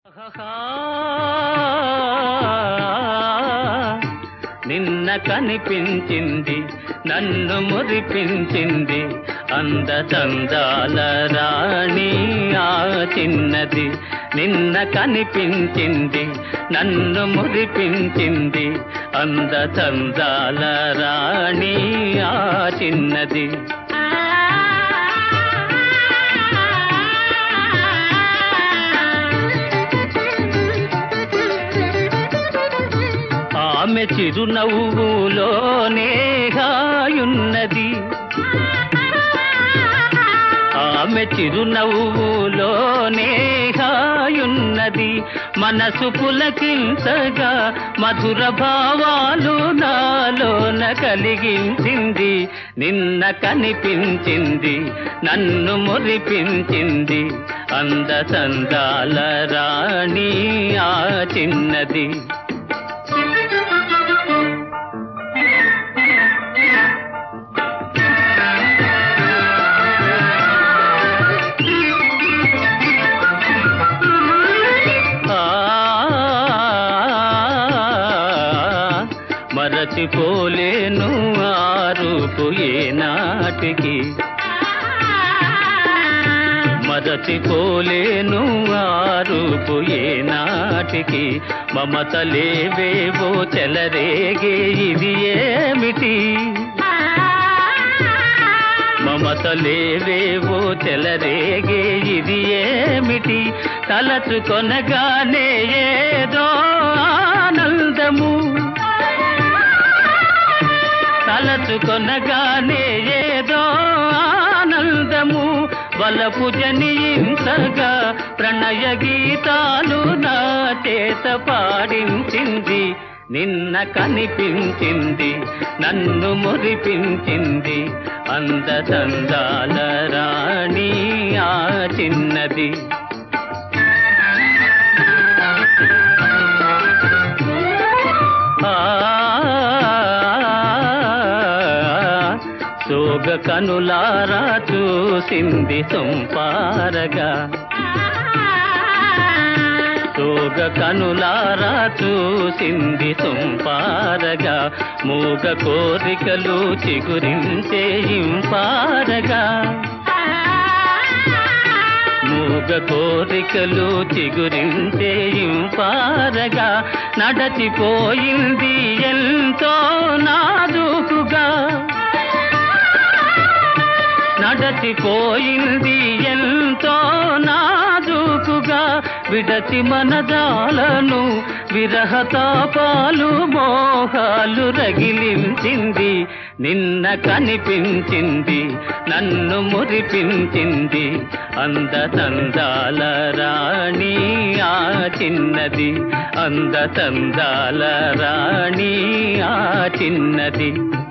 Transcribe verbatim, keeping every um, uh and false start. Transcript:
నిన్న కనిపించింది నన్ను మురిపించింది అంద చందాల రాణి ఆ చిన్నది. నిన్న కనిపించింది నన్ను మురిపించింది అంద చందాల రాణి ఆ చిన్నది. ఆమె చిరునవ్వులోనే హాయున్నది, ఆమె చిరునవ్వులోనే హాయున్నది. మనసు పులకించగా మధుర భావాలు నాలోన కలిగించింది. నిన్న కనిపించింది నన్ను మురిపించింది అంద చందాల రాణి ఆ చిన్నది. మరచిపోలేను ఆ రూపు ఏనాటికి, మరచిపోలేను ఆ రూపు ఏనాటికి. మమతలేవేవో చెలరేగే ఇది ఏమిటి, మమతలేవేవో చెలరేగే ఇది ఏమిటి. తలచుకొనగానే ఏదో ఆనందము, తలచుకొనగానే ఏదో ఆనందము. వలపు జనించగా ప్రణయ గీతాలు నా చేత పాడించింది. నిన్న కనిపించింది నన్ను మురిపించింది అంద చందాల రాణి ఆ చిన్నది. సోగ కనులారా చూసింది సొంపారగా, సోగ కనులారా చూసింది సొంపారగా. మూగ కోరికలు చిగురించే ఇంపారగా, మూగ కోరికలు చిగురించే ఇంపారగా. నడచిపోయింది ఎంతో నాజూకుగా, నడచిపోయింది ఎంతో నాజూకుగా. విడచి మనదాలను విరహతాపాలు మోహాలు రగిలించింది. నిన్న కనిపించింది నన్ను మురిపించింది అంద చందాల రాణి ఆ చిన్నది, అంద చందాల రాణి ఆ చిన్నది.